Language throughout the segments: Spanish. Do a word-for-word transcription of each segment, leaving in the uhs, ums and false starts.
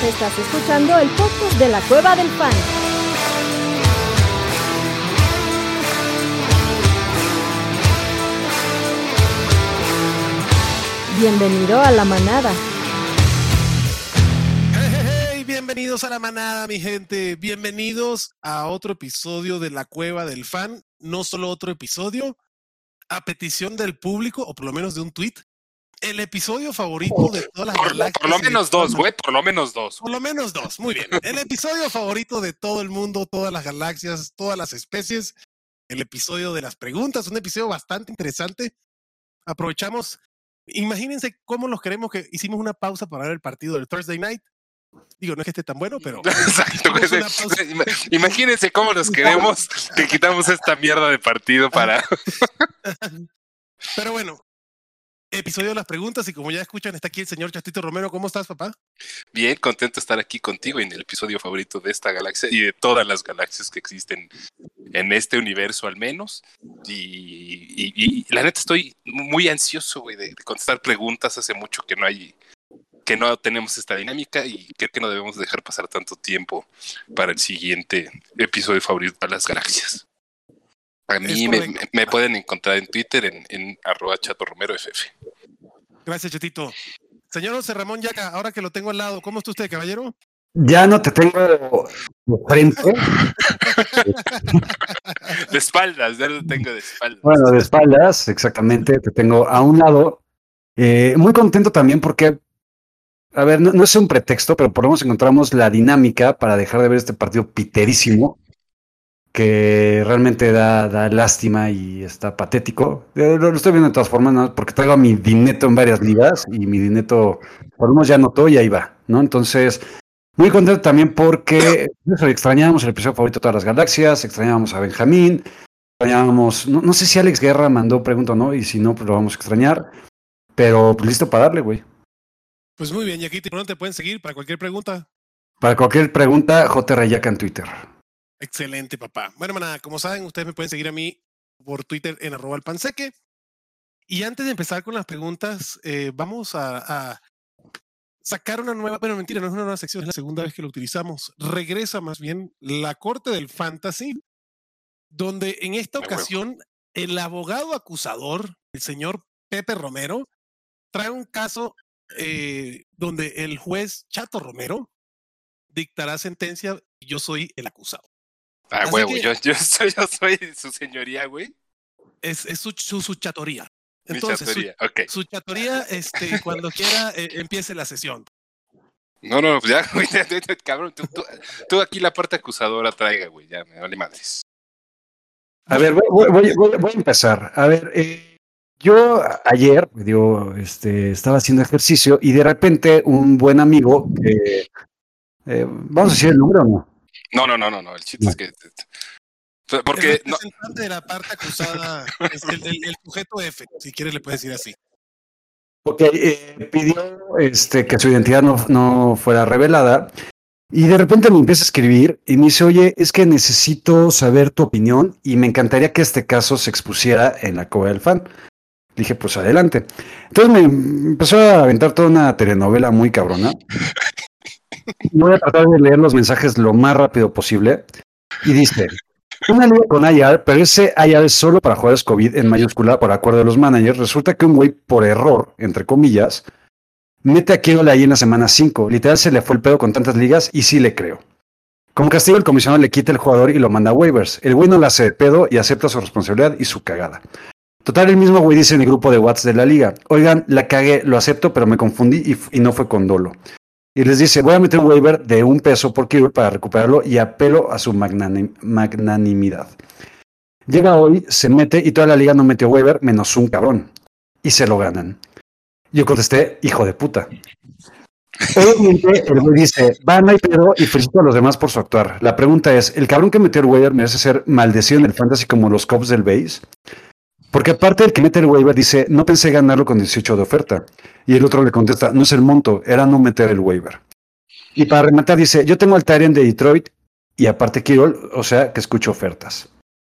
Estás escuchando el podcast de la Cueva del Fan. Bienvenido a la manada. Hey, hey, hey, bienvenidos a la manada, mi gente. Bienvenidos a otro episodio de la Cueva del Fan. No solo otro episodio, a petición del público, o por lo menos de un tweet, el episodio favorito de todas las por, galaxias. Por lo menos dos, güey, por lo menos dos. Por lo menos dos, muy bien. El episodio favorito de todo el mundo, todas las galaxias, todas las especies. El episodio de las preguntas, un episodio bastante interesante. Aprovechamos, imagínense cómo los queremos, que hicimos una pausa para ver el partido del Thursday Night. Digo, no es que esté tan bueno, pero... Exacto. Imagínense cómo los queremos que quitamos esta mierda de partido para... Pero bueno, episodio de las preguntas, y como ya escuchan, está aquí el señor Chatito Romero. ¿Cómo estás, papá? Bien, contento de estar aquí contigo en el episodio favorito de esta galaxia y de todas las galaxias que existen en este universo al menos. Y, y, y la neta estoy muy ansioso, güey, de, de contestar preguntas. Hace mucho que no hay... que no tenemos esta dinámica y creo que no debemos dejar pasar tanto tiempo para el siguiente episodio favorito de las galaxias. A mí me, me pueden encontrar en Twitter en, en arroba chatorromeroff. Gracias, Chatito. Señor José Ramón Yaca, ahora que lo tengo al lado, ¿cómo está usted, caballero? Ya no te tengo de frente. De espaldas, ya lo tengo de espaldas. Bueno, de espaldas, exactamente, te tengo a un lado. Eh, muy contento también porque, a ver, no, no es un pretexto, pero por lo menos encontramos la dinámica para dejar de ver este partido piterísimo, que realmente da, da lástima y está patético. Lo, lo estoy viendo de todas formas, ¿no? Porque traigo a mi Dineto en varias ligas y mi Dineto por lo menos ya anotó y ahí va, ¿no? Entonces, muy contento también porque eso, extrañábamos el episodio favorito de todas las galaxias, extrañábamos a Benjamín, extrañábamos, no, no sé si Alex Guerra mandó pregunta o no, y si no, pues lo vamos a extrañar, pero pues listo para darle, güey. Pues muy bien, y aquí te pueden seguir para cualquier pregunta. Para cualquier pregunta, J. Rayaca en Twitter. Excelente, papá. Bueno, manada, como saben, ustedes me pueden seguir a mí por Twitter en arroba el panseque. Y antes de empezar con las preguntas, eh, vamos a, a sacar una nueva, bueno, mentira, no es una nueva sección, es la segunda vez que lo utilizamos. Regresa más bien la corte del fantasy, donde en esta ocasión el abogado acusador, el señor Pepe Romero, trae un caso eh, donde el juez Chato Romero dictará sentencia y yo soy el acusado. Ah, Así huevo, que yo, yo, soy, yo soy su señoría, güey. Es, es su, su, su chatoría. Entonces, Mi chatoría, su, okay. su chatoría, este, cuando quiera, eh, empiece la sesión. No, no, pues ya, güey, cabrón, tú, tú, tú aquí la parte acusadora traiga, güey, ya me vale madres. A ver, voy, voy, voy, voy a empezar. A ver, eh, yo ayer, digo, este, estaba haciendo ejercicio y de repente un buen amigo, que, eh, ¿vamos a decir el número o no? No, no, no, no, no, el chiste no. es que... Porque el representante no... de la parte acusada es el, el, el sujeto F, si quieres le puedes decir así. Porque eh, pidió este, que su identidad no, no fuera revelada y de repente me empieza a escribir y me dice, oye, es que necesito saber tu opinión y me encantaría que este caso se expusiera en la Cueva del Fan. Dije, pues adelante. Entonces me empezó a aventar toda una telenovela muy cabrona. Voy a tratar de leer los mensajes lo más rápido posible. Y dice, una liga con I R, pero ese I R es solo para jugadores COVID en mayúscula por acuerdo de los managers. Resulta que un güey, por error, entre comillas, mete a Kirill ahí en la semana cinco. Literal se le fue el pedo con tantas ligas y sí le creo. Como castigo, el comisionado le quita el jugador y lo manda a waivers. El güey no la hace de pedo y acepta su responsabilidad y su cagada. Total, el mismo güey dice en el grupo de WhatsApp de la liga, oigan, la cagué, lo acepto, pero me confundí y, y no fue con dolo. Y les dice, voy a meter un waiver de un peso por Kirill para recuperarlo y apelo a su magnanim- magnanimidad. Llega hoy, se mete y toda la liga no metió waiver, menos un cabrón. Y se lo ganan. Yo contesté, hijo de puta. Obviamente el güey dice, va, no hay pedo y felicito a los demás por su actuar. La pregunta es, ¿el cabrón que metió el waiver merece ser maldecido en el fantasy como los Cubs del base? Porque aparte el que mete el waiver dice, no pensé ganarlo con dieciocho de oferta. Y el otro le contesta, no es el monto, era no meter el waiver. Y para rematar dice, yo tengo al Tyrant de Detroit y aparte Kirill, o sea que escucho ofertas.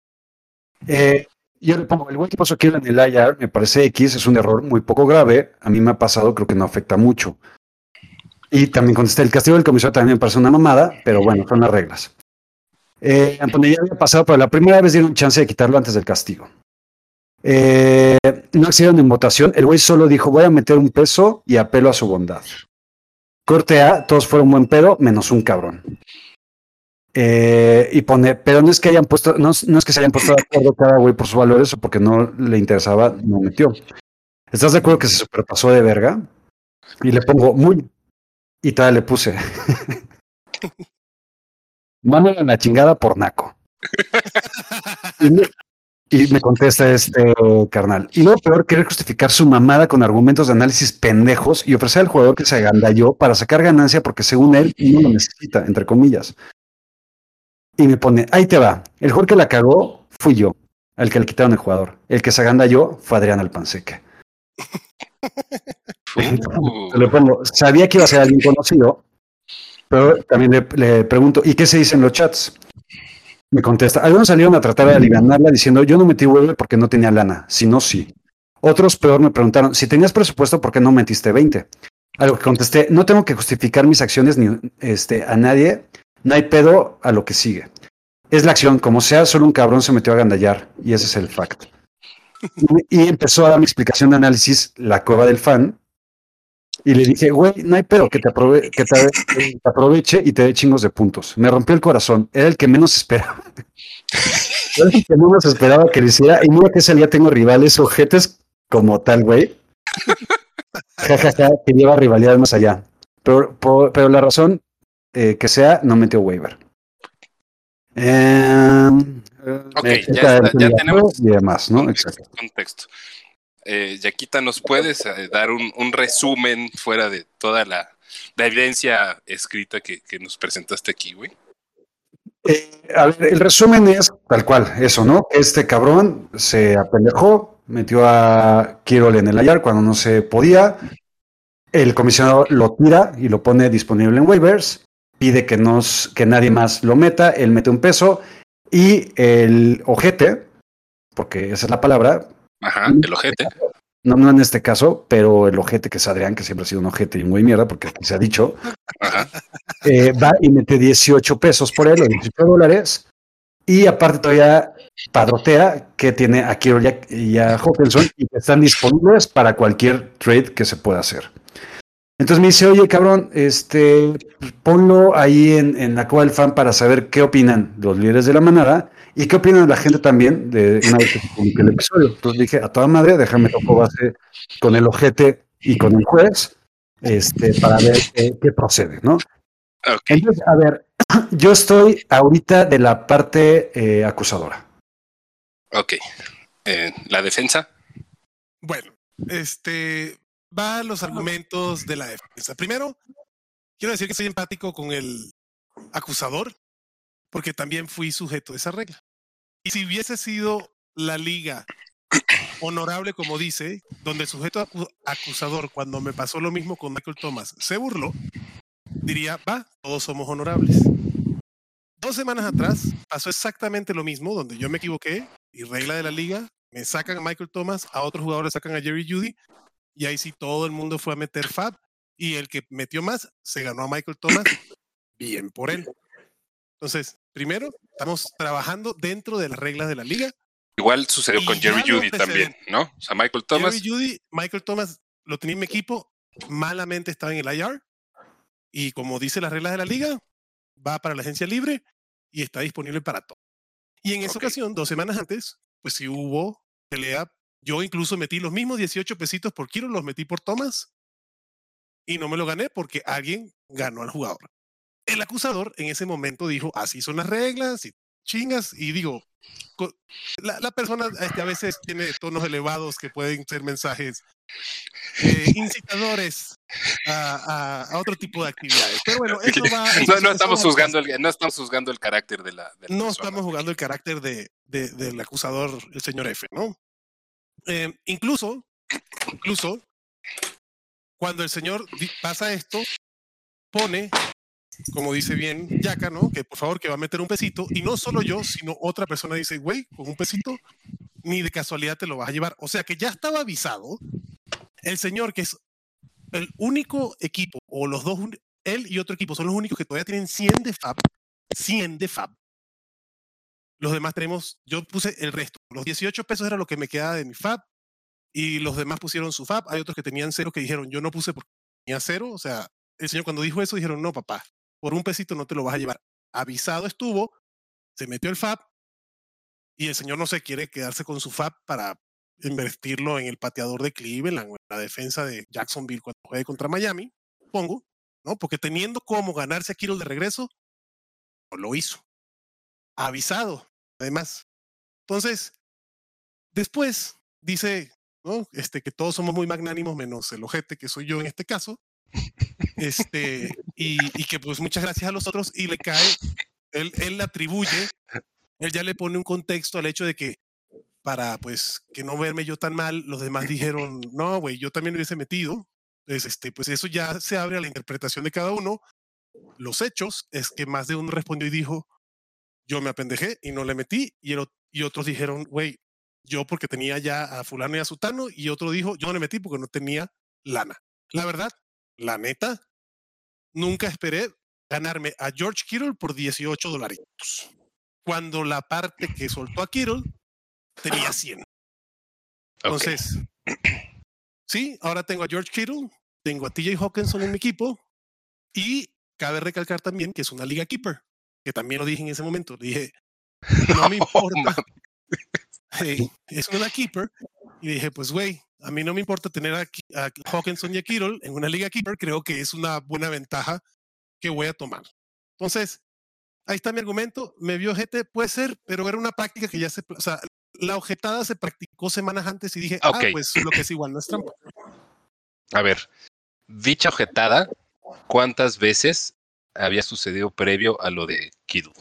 Eh, yo le pongo, el güey que puso Kirill en el I R me parece X, es un error muy poco grave. A mí me ha pasado, creo que no afecta mucho. Y también contesté, el castigo del comisario también me parece una mamada, pero bueno, son las reglas. Eh, Antonio ya había pasado, pero la primera vez dieron chance de quitarlo antes del castigo. Eh, no accedieron en votación, el güey solo dijo, voy a meter un peso y apelo a su bondad. Corte A, todos fueron buen pedo, menos un cabrón. Eh, y pone, pero no es que hayan puesto, no, no es que se hayan puesto de acuerdo cada güey por sus valores o porque no le interesaba, no metió. ¿Estás de acuerdo que se superpasó de verga? Y le pongo muy, y todavía le puse. Mándale a la chingada por naco. Y me, y me contesta este carnal. Y lo peor, querer justificar su mamada con argumentos de análisis pendejos y ofrecer al jugador que se agandalló para sacar ganancia porque según él no lo necesita, entre comillas. Y me pone, ahí te va. El jugador que la cagó fui yo, al que le quitaron el jugador. El que se agandalló fue Adrián Alpanseque. Uh. Le pongo, sabía que iba a ser alguien conocido, pero también le, le pregunto, ¿y qué se dice en los chats? Me contesta, algunos salieron a tratar de alivianarla diciendo, yo no metí waiver porque no tenía lana, si no, sí. Otros peor me preguntaron, si tenías presupuesto, ¿por qué no metiste veinte? A lo que contesté, no tengo que justificar mis acciones ni este, a nadie, no hay pedo a lo que sigue. Es la acción, como sea, solo un cabrón se metió a agandallar, y ese es el fact. Y, y empezó a dar mi explicación de análisis, la cueva del fan, y le dije, güey, no hay pedo que te, aprove que te, te aproveche y te dé chingos de puntos. Me rompió el corazón, era el que menos esperaba. Era el que menos esperaba que lo hiciera, y mira que ese día tengo rivales ojetes como tal, güey. Jajaja, ja, ja, que lleva rivalidad más allá. Pero, por, pero la razón eh, que sea, no metió waiver. Eh, ok, ya, está, ya tenemos y demás, ¿no? contexto. Exacto. contexto. Eh, Yaquita, ¿nos puedes eh, dar un, un resumen fuera de toda la, la evidencia escrita que, que nos presentaste aquí, güey? Eh, a ver, el resumen es tal cual, eso, ¿no? Este cabrón se apendejó, metió a Kirol en el I R cuando no se podía. El comisionado lo tira y lo pone disponible en waivers. Pide que, nos, que nadie más lo meta. Él mete un peso. Y el ojete, porque esa es la palabra. Ajá, el ojete. No, no en este caso, pero el ojete que es Adrián, que siempre ha sido un ojete y un güey mierda, porque aquí se ha dicho. Ajá. Eh, va y mete dieciocho pesos por él, o dieciocho dólares. Y aparte todavía padrotea que tiene a Kirol y a Hawkinson y que están disponibles para cualquier trade que se pueda hacer. Entonces me dice, oye, cabrón, este, ponlo ahí en, en la cueva del fan para saber qué opinan los líderes de la manada y qué opinan la gente también de una vez que se publique el episodio. Entonces dije, a toda madre, déjame toco base con el ojete y con el juez este, para ver qué, qué procede, ¿no? Okay. Entonces, a ver, yo estoy ahorita de la parte eh, acusadora. Ok. Eh, ¿La defensa? Bueno, este... va a los argumentos de la defensa. Primero, quiero decir que soy empático con el acusador, porque también fui sujeto de esa regla. Y si hubiese sido la liga honorable, como dice, donde el sujeto acu acusador, cuando me pasó lo mismo con Michael Thomas, se burló, diría, va, todos somos honorables. Dos semanas atrás pasó exactamente lo mismo, donde yo me equivoqué, y regla de la liga, me sacan a Michael Thomas, a otros jugadores sacan a Jerry Jeudy, y ahí sí todo el mundo fue a meter fab y el que metió más se ganó a Michael Thomas. Bien por él. Entonces, primero, estamos trabajando dentro de las reglas de la liga. Igual sucedió con Jerry Jeudy también, ¿no? O sea, Michael Thomas. Jerry Jeudy, Michael Thomas lo tenía en mi equipo, malamente estaba en el I R y como dice las reglas de la liga, va para la agencia libre y está disponible para todo. Y en esa okay. ocasión, dos semanas antes, pues sí hubo pelea. Yo incluso metí los mismos dieciocho pesitos por Kirol, los metí por Thomas y no me lo gané porque alguien ganó al jugador. El acusador en ese momento dijo, así son las reglas y chingas. Y digo, la, la persona este, a veces tiene tonos elevados que pueden ser mensajes eh, incitadores a, a, a otro tipo de actividades. Pero bueno, eso va... no, no, estamos juzgando el, no estamos juzgando el carácter de la... De la no persona. Estamos jugando el carácter de, de, del acusador, el señor F, ¿no? Eh, incluso, incluso, cuando el señor pasa esto, pone, como dice bien Yaka, ¿no? Que por favor que va a meter un pesito, y no solo yo, sino otra persona dice, güey, con un pesito, ni de casualidad te lo vas a llevar. O sea que ya estaba avisado, el señor que es el único equipo, o los dos, él y otro equipo, son los únicos que todavía tienen cien de F A B. cien de F A B. Los demás tenemos, yo puse el resto. Los dieciocho pesos era lo que me quedaba de mi F A B. Y los demás pusieron su F A B. Hay otros que tenían cero que dijeron, yo no puse porque tenía cero. O sea, el señor cuando dijo eso dijeron, no, papá, por un pesito no te lo vas a llevar. Avisado estuvo, se metió el F A B y el señor no se quiere quedarse con su F A B para invertirlo en el pateador de Cleveland o en la defensa de Jacksonville cuando juegue contra Miami, pongo, ¿no? Porque teniendo cómo ganarse a Kittle de regreso, no lo hizo. Avisado, además. Entonces, después dice, ¿no? Este, que todos somos muy magnánimos, menos el ojete que soy yo en este caso. Este, y, y que pues muchas gracias a los otros, y le cae, él, él le atribuye, él ya le pone un contexto al hecho de que para pues que no verme yo tan mal, los demás dijeron, no, güey, yo también me hubiese metido. Entonces, este, pues eso ya se abre a la interpretación de cada uno. Los hechos es que más de uno respondió y dijo, yo me apendejé y no le metí, y, el, y otros dijeron, güey, yo porque tenía ya a fulano y a sutano, y otro dijo, yo no le metí porque no tenía lana. La verdad, la neta, nunca esperé ganarme a George Kittle por dieciocho dolaritos, cuando la parte que soltó a Kittle tenía cien. Entonces, okay. Sí, ahora tengo a George Kittle, tengo a T J Hawkinson en mi equipo, y cabe recalcar también que es una liga keeper, que también lo dije en ese momento. Dije, no me importa. Hey, es una keeper. Y dije, pues, güey, a mí no me importa tener a, a Hawkinson y a Kittle en una liga keeper. Creo que es una buena ventaja que voy a tomar. Entonces, ahí está mi argumento. Me vio ojete, puede ser, pero era una práctica que ya se... O sea, la ojetada se practicó semanas antes y dije, okay. ah, pues lo que es igual no es trampa. A ver, dicha ojetada, ¿cuántas veces había sucedido previo a lo de Kittle?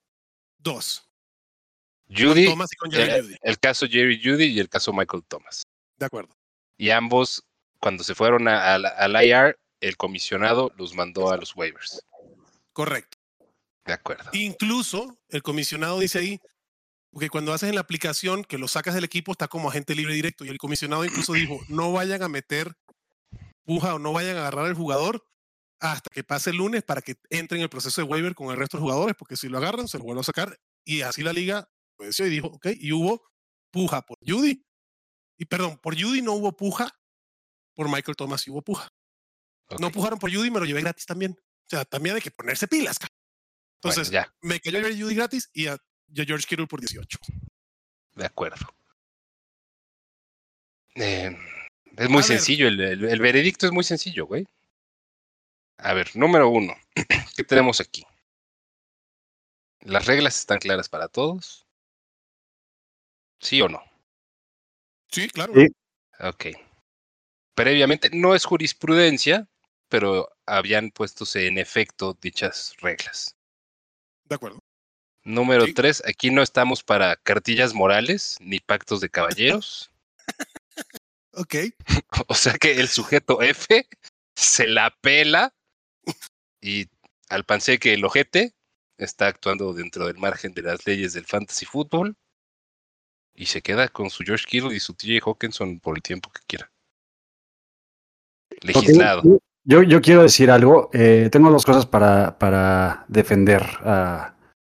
Dos. Judy, con Thomas y con Jerry el, Judy. El caso Jerry Judy y el caso Michael Thomas. De acuerdo. Y ambos, cuando se fueron al I R, el comisionado los mandó a los waivers. Correcto. De acuerdo. Incluso el comisionado dice ahí, porque cuando haces en la aplicación que lo sacas del equipo está como agente libre directo, y el comisionado incluso dijo, no vayan a meter puja o no vayan a agarrar al jugador hasta que pase el lunes para que entre en el proceso de waiver con el resto de los jugadores, porque si lo agarran se lo vuelven a sacar, y así la liga obedeció y dijo, ok, y hubo puja por Judy, y perdón, por Judy no hubo puja, por Michael Thomas sí hubo puja. Okay. No pujaron por Judy, me lo llevé gratis también. O sea, también hay que ponerse pilas. Entonces, bueno, ya. Me cayó a Judy gratis y a, y a George Kittle por dieciocho. De acuerdo. Eh, es muy a sencillo, el, el, el veredicto es muy sencillo, güey. A ver, número uno, ¿qué tenemos aquí? ¿Las reglas están claras para todos? ¿Sí o no? Sí, claro. Sí. Ok. Previamente, no es jurisprudencia, pero habían puestose en efecto dichas reglas. De acuerdo. Número sí. tres, aquí no estamos para cartillas morales ni pactos de caballeros. Ok. O sea que el sujeto F se la pela y al panseque el ojete está actuando dentro del margen de las leyes del fantasy fútbol y se queda con su George Kittle y su T J Hawkinson por el tiempo que quiera. Legislado. Okay. Yo, yo quiero decir algo. Eh, tengo dos cosas para, para defender a,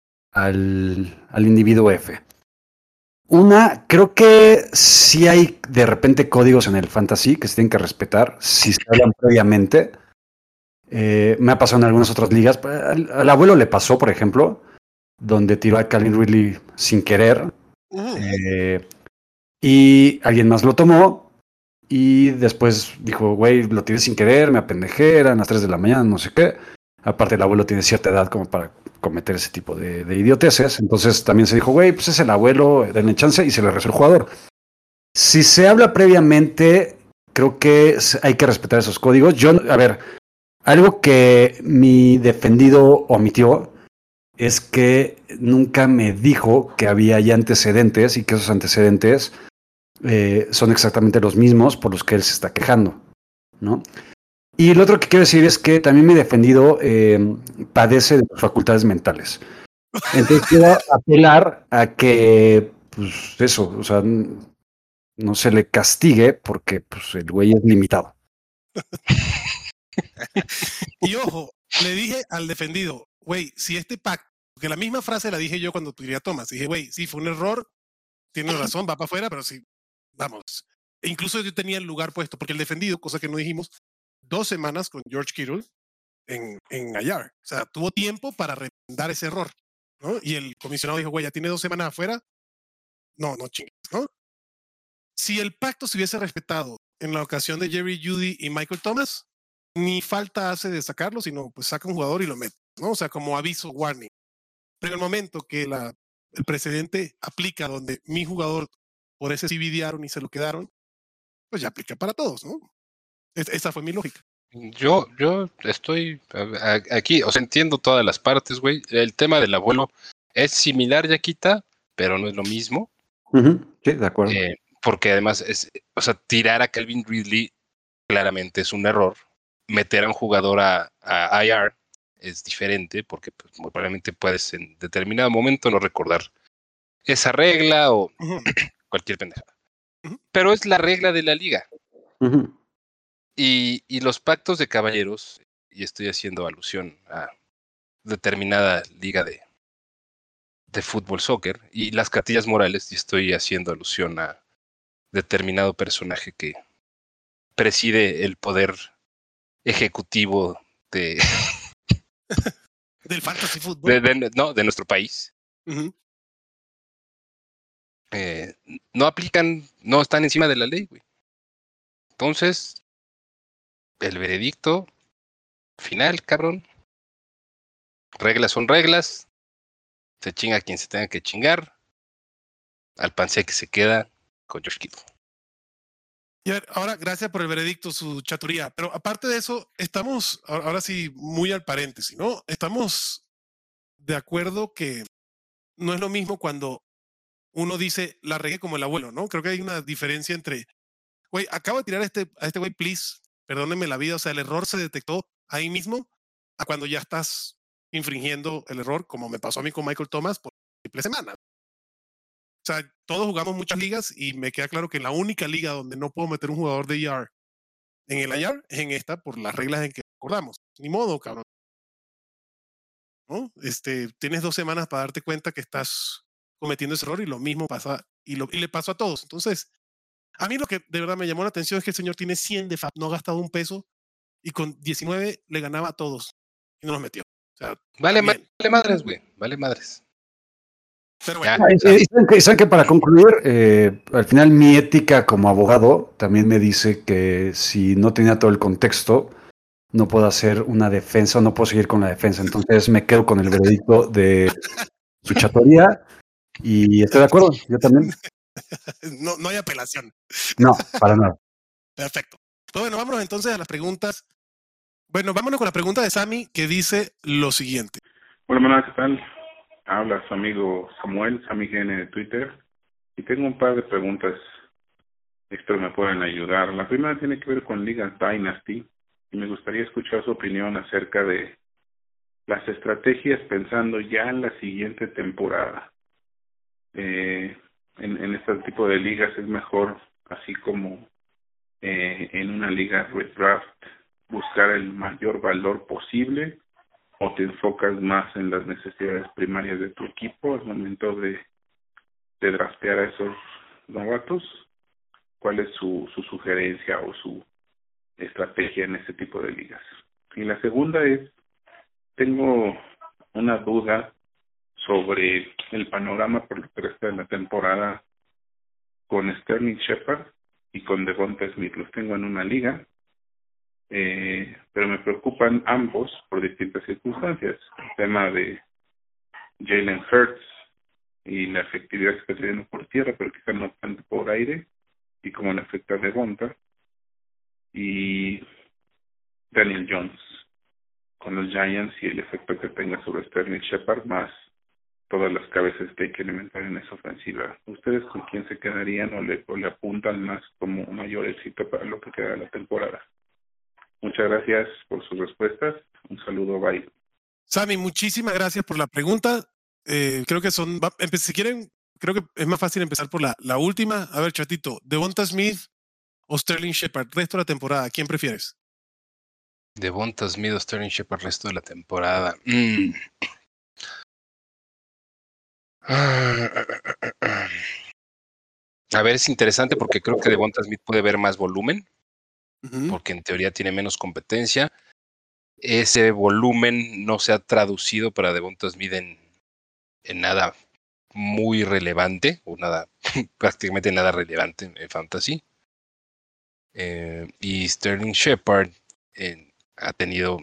al, al individuo F. Una, creo que sí hay de repente códigos en el fantasy que se tienen que respetar si se hablan previamente. Eh, me ha pasado en algunas otras ligas. Al, al abuelo le pasó, por ejemplo, donde tiró a Calvin Ridley sin querer. Uh-huh. Eh, y alguien más lo tomó. Y después dijo, güey, lo tiré sin querer, me apendejé, eran las tres de la mañana, no sé qué. Aparte, el abuelo tiene cierta edad como para cometer ese tipo de, de idioteces. Entonces también se dijo, güey, pues es el abuelo, denle chance, y se le rezó el jugador. Si se habla previamente, creo que hay que respetar esos códigos. Yo, a ver, algo que mi defendido omitió es que nunca me dijo que había ya antecedentes y que esos antecedentes eh, son exactamente los mismos por los que él se está quejando, ¿no? Y lo otro que quiero decir es que también mi defendido eh, padece de facultades mentales. Entonces quiero apelar a que, pues eso, o sea, no se le castigue porque pues, el güey es limitado. Y ojo, le dije al defendido, güey, si este pacto, porque la misma frase la dije yo cuando tiré a Thomas, dije, güey, sí, fue un error, tiene razón, va para afuera, pero sí, vamos. E incluso yo tenía el lugar puesto, porque el defendido, cosa que no dijimos, dos semanas con George Kittle en, en I R. O sea, tuvo tiempo para remendar ese error, ¿no? Y el comisionado dijo, güey, ya tiene dos semanas afuera. No, no chingues, ¿no? Si el pacto se hubiese respetado en la ocasión de Jerry Jeudy y Michael Thomas, ni falta hace de sacarlo, sino pues saca un jugador y lo mete, ¿no? O sea, como aviso, warning. Pero en el momento que la, el precedente aplica donde mi jugador por ese sí videaron y se lo quedaron, pues ya aplica para todos, ¿no? Es, esa fue mi lógica. Yo, yo estoy a- a- aquí, o sea, entiendo todas las partes, güey. El tema del abuelo es similar, Yaquita, pero no es lo mismo. Uh-huh. Sí, de acuerdo. Eh, porque además es, o sea, tirar a Calvin Ridley claramente es un error. Meter a un jugador a, a I R es diferente porque pues, muy probablemente puedes en determinado momento no recordar esa regla o Uh-huh. cualquier pendejada. Ujú. Pero es la regla de la liga. Uh-huh. Y, y los pactos de caballeros, y estoy haciendo alusión a determinada liga de, de fútbol soccer, y las cartillas morales, y estoy haciendo alusión a determinado personaje que preside el poder ejecutivo de, Del fantasy fútbol. de, de- no, de nuestro país. Uh-huh. Eh, no aplican, no están encima de la ley, güey. Entonces, el veredicto final, cabrón. Reglas son reglas. Se chinga quien se tenga que chingar. Al pancé que se queda con George Kittle. Y a ver, ahora, gracias por el veredicto, su chaturía. Pero aparte de eso, estamos, ahora ahora sí, muy al paréntesis, ¿no? Estamos de acuerdo que no es lo mismo cuando uno dice la regué como el abuelo, ¿no? Creo que hay una diferencia entre, güey, acabo de tirar a este, a este güey, please, perdónenme la vida. O sea, el error se detectó ahí mismo, a cuando ya estás infringiendo el error, como me pasó a mí con Michael Thomas por triple semana. O sea, todos jugamos muchas ligas y me queda claro que la única liga donde no puedo meter un jugador de I R en el I R es en esta por las reglas en que acordamos. Ni modo, cabrón. ¿No? Este, tienes dos semanas para darte cuenta que estás cometiendo ese error y lo mismo pasa y, lo, y le pasó a todos. Entonces, a mí lo que de verdad me llamó la atención es que el señor tiene cien de F A P, no ha gastado un peso y con diecinueve le ganaba a todos y no los metió. O sea, Vale, ma- también. vale madres, güey. Vale madres. Pero bueno, Ya, Ah, o y- sea, y saben que, saben que para concluir, eh, al final mi ética como abogado también me dice que si no tenía todo el contexto, no puedo hacer una defensa o no puedo seguir con la defensa. Entonces me quedo con el veredicto de su chatoría y estoy de acuerdo, yo también. no, no hay apelación. No, para nada. Perfecto. Pues bueno, vámonos entonces a las preguntas. Bueno, vámonos con la pregunta de Sammy que dice lo siguiente. Hola, Manuel, ¿qué tal? Habla su amigo Samuel, Sammy G N de Twitter. Y tengo un par de preguntas. Espero me pueden ayudar. La primera tiene que ver con Liga Dynasty. Y me gustaría escuchar su opinión acerca de las estrategias pensando ya en la siguiente temporada. Eh, en, en este tipo de ligas es mejor, así como eh, en una liga redraft, buscar el mayor valor posible, o te enfocas más en las necesidades primarias de tu equipo al momento de, de draftear a esos novatos. ¿Cuál es su, su sugerencia o su estrategia en ese tipo de ligas? Y la segunda es, tengo una duda sobre el panorama por lo que resta de la temporada con Sterling Shepard y con Devonta Smith. Los tengo en una liga, eh, pero me preocupan ambos por distintas circunstancias. El tema de Jalen Hurts y la efectividad que está teniendo por tierra, pero quizá no tanto por aire, y cómo le afecta a Devonta, y Daniel Jones con los Giants y el efecto que tenga sobre Sterling Shepard, más todas las cabezas que hay que alimentar en esa ofensiva. ¿Ustedes con quién se quedarían o le, o le apuntan más como mayor éxito para lo que queda de la temporada? Muchas gracias por sus respuestas. Un saludo, bye. Sammy, muchísimas gracias por la pregunta. Eh, creo que son, va, si quieren, creo que es más fácil empezar por la, la última. A ver, chatito, Devonta Smith o Sterling Shepard, resto de la temporada, ¿quién prefieres? Devonta Smith o Sterling Shepard el resto de la temporada. Mm. A ver, es interesante porque creo que Devonta Smith puede ver más volumen, uh-huh. porque en teoría tiene menos competencia. Ese volumen no se ha traducido para Devonta Smith en, en nada muy relevante, o nada, prácticamente nada relevante en fantasy. Eh, y Sterling Shepard eh, ha tenido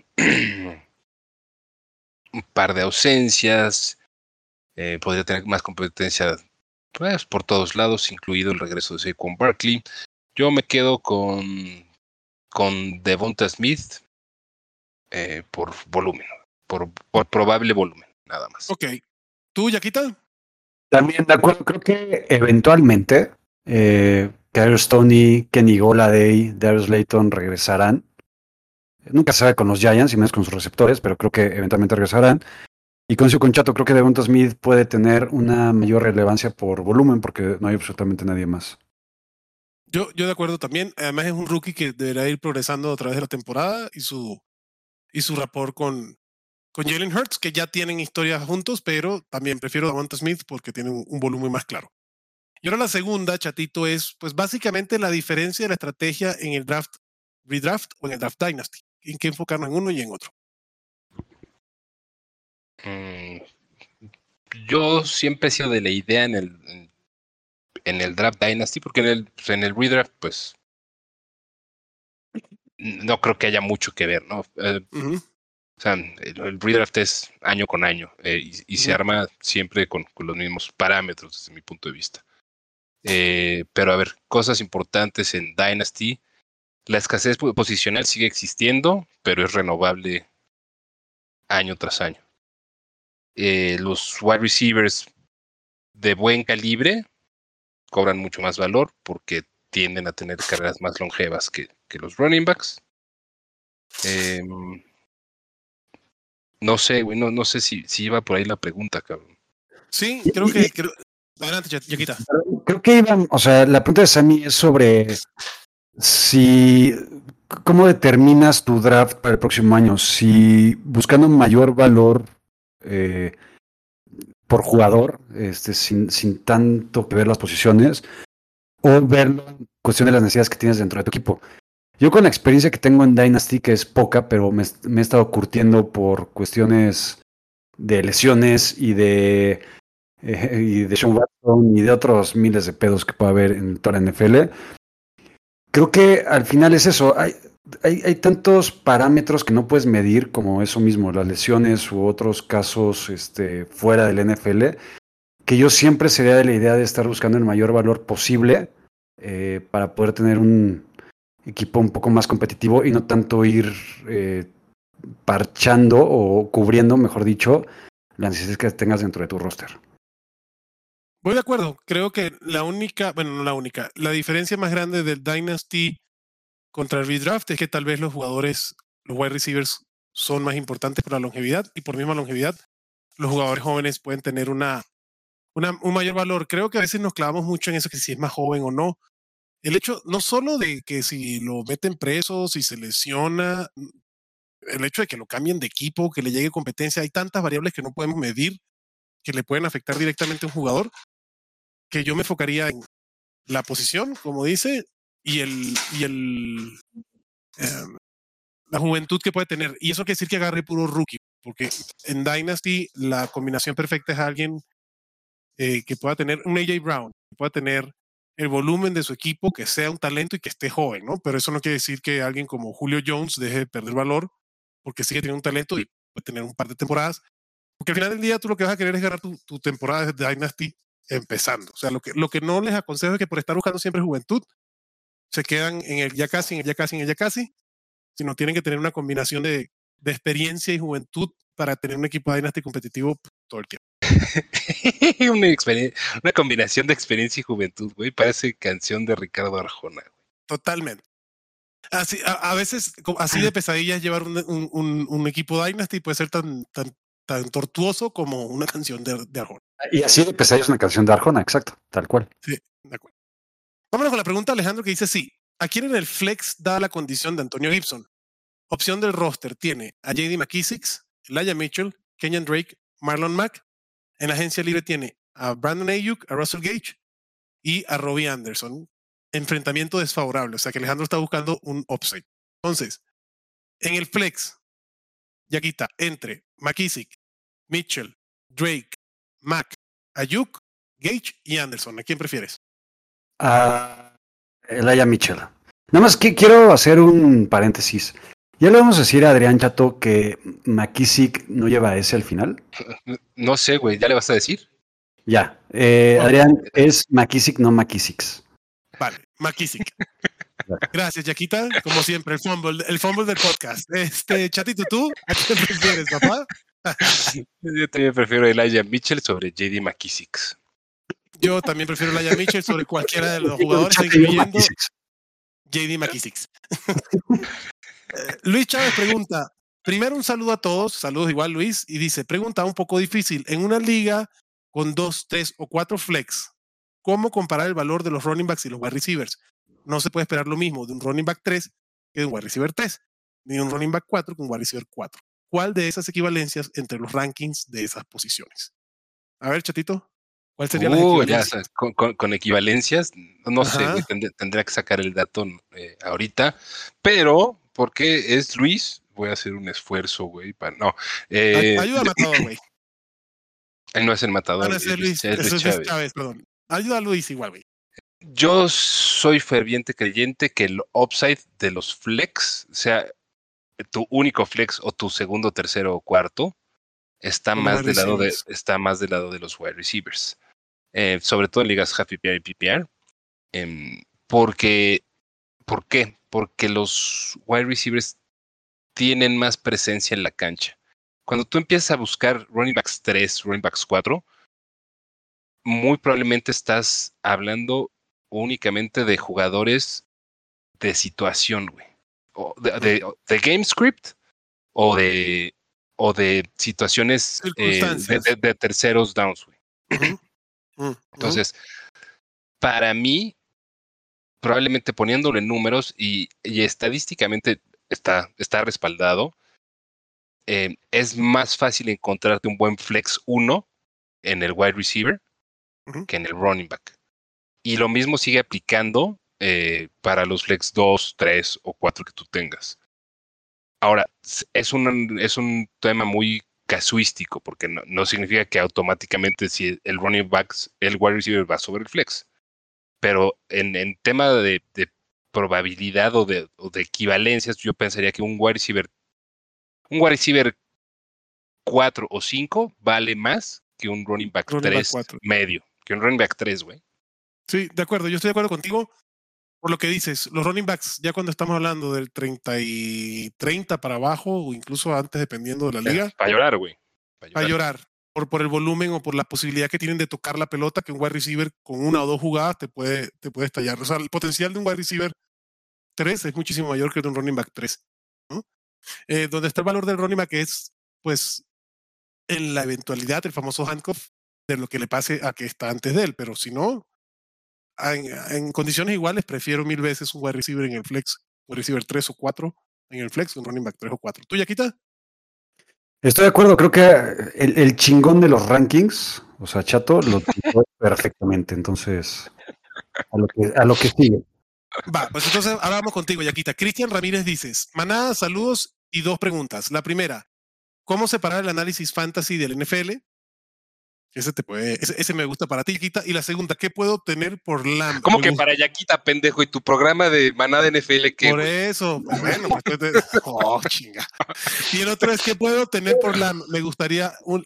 un par de ausencias, eh, podría tener más competencia pues, por todos lados, incluido el regreso de Saquon Barkley. Yo me quedo con, con Devonta Smith eh, por volumen, por, por probable volumen, nada más. Ok. ¿Tú, Yaquita? También de acuerdo, creo que eventualmente eh, Kadarius Toney, Kenny Golladay, Darius Slayton regresarán. Nunca se sabe con los Giants y menos con sus receptores, pero creo que eventualmente regresarán. Y con su conchato, creo que Devonta Smith puede tener una mayor relevancia por volumen porque no hay absolutamente nadie más. Yo, yo de acuerdo también. Además es un rookie que deberá ir progresando a través de la temporada y su, y su rapport con, con Jalen Hurts, que ya tienen historias juntos, pero también prefiero a Devonta Smith porque tiene un, un volumen más claro. Y ahora la segunda, Chatito, es pues básicamente la diferencia de la estrategia en el draft, redraft o en el draft dynasty. En qué enfocarnos en uno y en otro. Mm, yo siempre he sido de la idea en el en, en el draft dynasty, porque en el, en el redraft, pues no creo que haya mucho que ver, ¿no? Eh, uh-huh. O sea, el, el redraft es año con año eh, y, y uh-huh. se arma siempre con, con los mismos parámetros desde mi punto de vista. Eh, pero a ver, cosas importantes en Dynasty. La escasez posicional sigue existiendo, pero es renovable año tras año. Eh, los wide receivers de buen calibre cobran mucho más valor porque tienden a tener carreras más longevas que, que los running backs. Eh, no sé, güey, no, no sé si, si iba por ahí la pregunta, cabrón. Sí, creo que... Creo... Adelante, Yaquita. Creo que iban, o sea, la pregunta de Sammy es sobre si... ¿Cómo determinas tu draft para el próximo año? Si buscando mayor valor eh, por jugador, este, sin, sin tanto que ver las posiciones, o verlo en cuestión de las necesidades que tienes dentro de tu equipo. Yo con la experiencia que tengo en Dynasty, que es poca, pero me, me he estado curtiendo por cuestiones de lesiones y de, eh, y de Sean Watson y de otros miles de pedos que puede haber en toda la N F L. Creo que al final es eso. Hay, hay, hay tantos parámetros que no puedes medir como eso mismo, las lesiones u otros casos este, fuera del N F L, que yo siempre sería de la idea de estar buscando el mayor valor posible eh, para poder tener un equipo un poco más competitivo y no tanto ir eh, parchando o cubriendo, mejor dicho, las necesidades que tengas dentro de tu roster. Voy de acuerdo. Creo que la única, bueno, no la única, la diferencia más grande del Dynasty contra el redraft es que tal vez los jugadores, los wide receivers son más importantes por la longevidad y por misma longevidad los jugadores jóvenes pueden tener una, una, un mayor valor. Creo que a veces nos clavamos mucho en eso, que si es más joven o no. El hecho no solo de que si lo meten preso, si se lesiona, el hecho de que lo cambien de equipo, que le llegue competencia, hay tantas variables que no podemos medir que le pueden afectar directamente a un jugador, que yo me enfocaría en la posición, como dice, y el y el eh, la juventud que puede tener. Y eso quiere decir que agarre puro rookie, porque en Dynasty la combinación perfecta es alguien eh, que pueda tener un A J Brown, que pueda tener el volumen de su equipo, que sea un talento y que esté joven, ¿no? Pero eso no quiere decir que alguien como Julio Jones deje de perder valor, porque sigue teniendo un talento y puede tener un par de temporadas. Porque al final del día tú lo que vas a querer es ganar tu, tu temporada de Dynasty empezando. O sea, lo que, lo que no les aconsejo es que por estar buscando siempre juventud, se quedan en el ya casi, en el ya casi, en el ya casi, sino tienen que tener una combinación de, de experiencia y juventud para tener un equipo de Dynasty competitivo todo el tiempo. una, experien- una combinación de experiencia y juventud, güey. Parece canción de Ricardo Arjona. Güey. Totalmente. Así, a, a veces, así de pesadillas, llevar un, un, un, un equipo Dynasty puede ser tan, tan, tan tortuoso como una canción de, de Arjona. Y así de pesadillas es una canción de Arjona, exacto, tal cual. Sí, de acuerdo. Vámonos con la pregunta, Alejandro, que dice sí. ¿A quién en el flex da la condición de Antonio Gibson? opción del roster tiene a J D McKissick, Elijah Mitchell, Kenyan Drake, Marlon Mack. En la agencia libre tiene a Brandon Ayuk, a Russell Gage y a Robbie Anderson. Enfrentamiento desfavorable, o sea que Alejandro está buscando un upside. Entonces, en el flex, Yaquita, entre McKissick, Mitchell, Drake, Mack, Ayuk, Gage y Anderson. ¿A quién prefieres? A Elijah Mitchell. Nada más que quiero hacer un paréntesis. ¿Ya le vamos a decir a Adrián Chato que McKissick no lleva ese al final? No sé, güey, ¿ya le vas a decir? Ya. Eh, Adrián, es McKissick, no McKissicks. Vale, McKissick. Gracias, Yaquita. Como siempre, el fumble, el fumble del podcast. Este, Chatito, ¿tú? ¿A quién prefieres, papá? Yo también prefiero a Elijah Mitchell sobre J D McKissick. Yo también prefiero a Elijah Mitchell sobre cualquiera de los jugadores, incluyendo J D McKissick. Luis Chávez pregunta, primero un saludo a todos, saludos igual Luis, y dice, pregunta un poco difícil, en una liga con dos, tres o cuatro flex, ¿cómo comparar el valor de los running backs y los wide receivers? No se puede esperar lo mismo de un running back tres que de un wide receiver tres, ni de un running back cuatro que un wide receiver cuatro. ¿Cuál de esas equivalencias entre los rankings de esas posiciones? A ver, Chatito, ¿cuál sería uh, la equivalencia? Ya, o sea, con, con, con equivalencias, no Ajá. sé, güey, tend, tendría que sacar el dato eh, ahorita, pero porque es Luis, voy a hacer un esfuerzo, güey, para no. Eh, Ayuda al matador, güey. Él no es el matador. Ah, no, es es Luis, es Luis Luis Chávez. Chávez. Chávez, perdón. Ayuda a Luis igual, güey. Yo soy ferviente creyente que el upside de los flex, sea tu único flex o tu segundo, tercero o cuarto, está Con más del lado de, está más del lado de los wide receivers. Eh, sobre todo en ligas half P P R y P P R. Eh, porque, ¿por qué? Porque los wide receivers tienen más presencia en la cancha. Cuando tú empiezas a buscar running backs tres, running backs cuatro, muy probablemente estás hablando únicamente de jugadores de situación, güey. O de, de, de game script o de, o de situaciones eh, de, de, de terceros downs, güey. Uh-huh. Uh-huh. Entonces, para mí, probablemente poniéndole números y, y estadísticamente está, está respaldado, eh, es más fácil encontrarte un buen flex uno en el wide receiver uh-huh. que en el running back. Y lo mismo sigue aplicando eh, para los flex dos, tres o cuatro que tú tengas. Ahora, es un, es un tema muy casuístico, porque no, no significa que automáticamente si el running back, el wide receiver va sobre el flex. Pero en, en tema de, de probabilidad o de, o de equivalencias, yo pensaría que un wide receiver, un wide receiver cuatro o cinco vale más que un running back running tres back medio, que un running back tres, güey. Sí, de acuerdo, yo estoy de acuerdo contigo por lo que dices. Los running backs, ya cuando estamos hablando del treinta y treinta para abajo, o incluso antes, dependiendo de la liga. Para llorar, güey. Para llorar. Para llorar. Por, por el volumen o por la posibilidad que tienen de tocar la pelota, que un wide receiver con una o dos jugadas te puede, te puede estallar. O sea, el potencial de un wide receiver tres es muchísimo mayor que el de un running back tres, ¿no? Eh, donde está el valor del running back es, pues, en la eventualidad, el famoso handcuff, de lo que le pase a que está antes de él. Pero si no, en, en condiciones iguales, prefiero mil veces un wide receiver en el flex, un wide receiver tres o cuatro en el flex, un running back tres o cuatro. ¿Tú, Yaquita? Estoy de acuerdo, creo que el, el chingón de los rankings, o sea, Chato, lo tuvo perfectamente, entonces, a lo que, a lo que sigue. Va, pues entonces ahora vamos contigo, Yaquita. Cristian Ramírez dices, manada, saludos y dos preguntas. La primera, ¿cómo separar el análisis fantasy del N F L? Ese te puede, ese, ese me gusta para ti, Yaquita. Y la segunda, ¿qué puedo obtener por Lamb? ¿Cómo que para Yaquita, pendejo? ¿Y tu programa de manada N F L qué? Por wey? Eso, pues bueno, pues te... oh, chinga. Y el otro es, ¿qué puedo obtener por Lamb? Me gustaría un,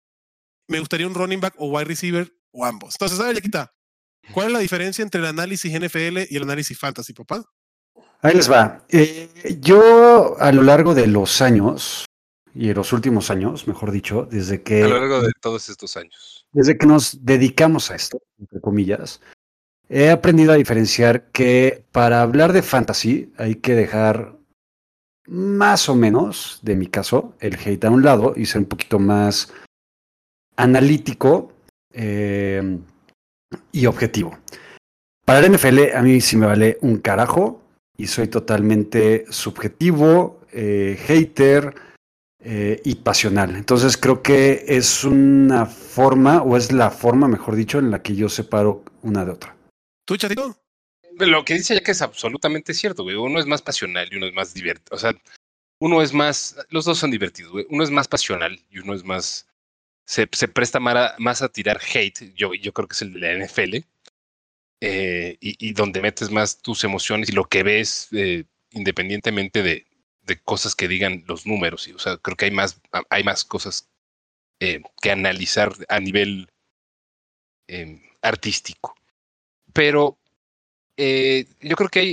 me gustaría un running back o wide receiver o ambos. Entonces, a ver, Yaquita, ¿cuál es la diferencia entre el análisis N F L y el análisis fantasy, papá? Ahí les va. Eh, yo, a lo largo de los años, y en los últimos años, mejor dicho, desde que... A lo largo de todos estos años. Desde que nos dedicamos a esto, entre comillas, he aprendido a diferenciar que para hablar de fantasy hay que dejar más o menos, de mi caso, el hate a un lado y ser un poquito más analítico eh, y objetivo. Para el N F L a mí sí me vale un carajo y soy totalmente subjetivo, eh, hater eh, y pasional. Entonces creo que es una forma, o es la forma, mejor dicho, en la que yo separo una de otra. ¿Tú, Chatito? Lo que dice ya que es absolutamente cierto, güey. Uno es más pasional y uno es más divertido. O sea, uno es más, los dos son divertidos, güey. Uno es más pasional y uno es más, se, se presta más a, más a tirar hate. Yo, yo creo que es el de la N F L. Eh, y, y donde metes más tus emociones y lo que ves, eh, independientemente de, de cosas que digan los números. Y, o sea, creo que hay más, hay más cosas eh, que analizar a nivel eh, artístico. Pero eh, yo creo que hay,